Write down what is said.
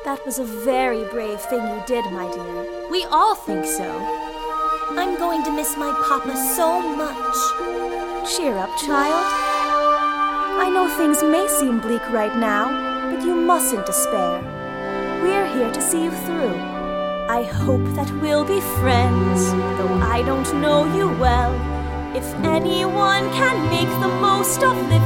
That was a very brave thing you did, my dear. We all think so. I'm going to miss my papa so much. Cheer up, child. I know things may seem bleak right now, but you mustn't despair. We're here to see you through. I hope that we'll be friends, though I don't know you well. If anyone can make the most of this